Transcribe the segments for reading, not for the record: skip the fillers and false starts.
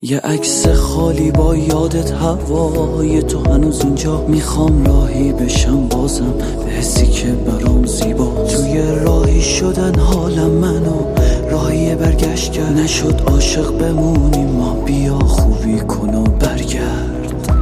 یه عکس خالی با یادت هوای تو هنوز اینجا. میخوام راهی بشم بازم به حسی که برام زیباست. توی راهی شدن حالم منو راهی برگشت کرد. نشد عاشق بمونیم ما، بیا خوبی کن و برگرد.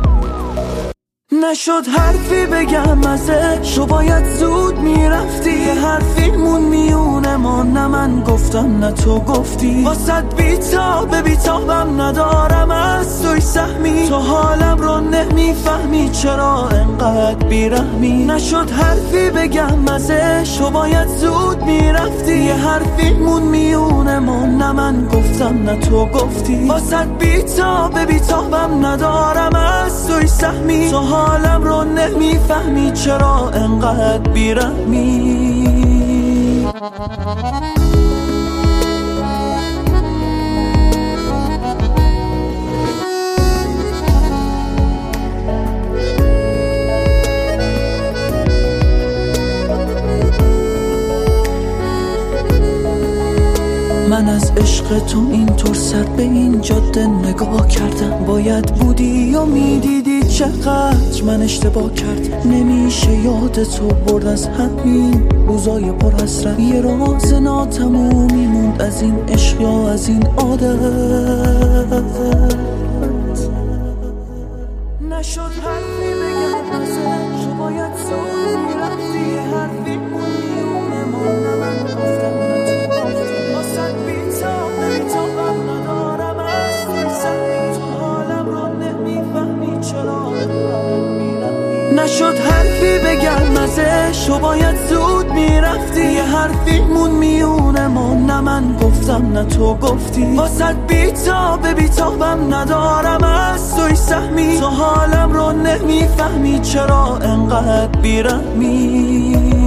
نشد حرفی بگم ازش، تو باید زود میرفتی. یه حرفیمون میونه ما، نه من گفتم نه تو گفتی. واسد بیتابم ندارم از توی سهمی. تو حالم رو نمیفهمی چرا انقدر بیرحمی. نشد حرفی بگم ازش، تو باید زود میرفتی. یه حرفیمون میونه ما، نه من گفتم نه تو گفتی. واسد بیتابم ندارم از توی سهمی. تو حالم رو نمیفهمی چرا انقدر بیرحمی. من از عشق تو اینطور سر به این جاده نگاه کردم. باید بودی و میدیدی چقدر من اشتباه کردم. نمیشه یاد تو برد از همین روزای پر حسرت. یه راز ناتمومی موند از این عشق یا از این عادت. نشد حرفی بگم ازش، تو باید زود میرفتی. یه حرفی میونه ما، نه من گفتم نه تو گفتی. واسد بیتابم ندارم از توی سهمی. تو حالم رو نمیفهمی چرا میرم. نشد حرفی بگم ازش، تو باید زود میرفتی. یه حرفیمون میونه ما، نه من گفتم نه تو گفتی. واسد بیتابم ندارم از توی سهمی. تو حالم رو نمیفهمی چرا انقدر بیرحمی.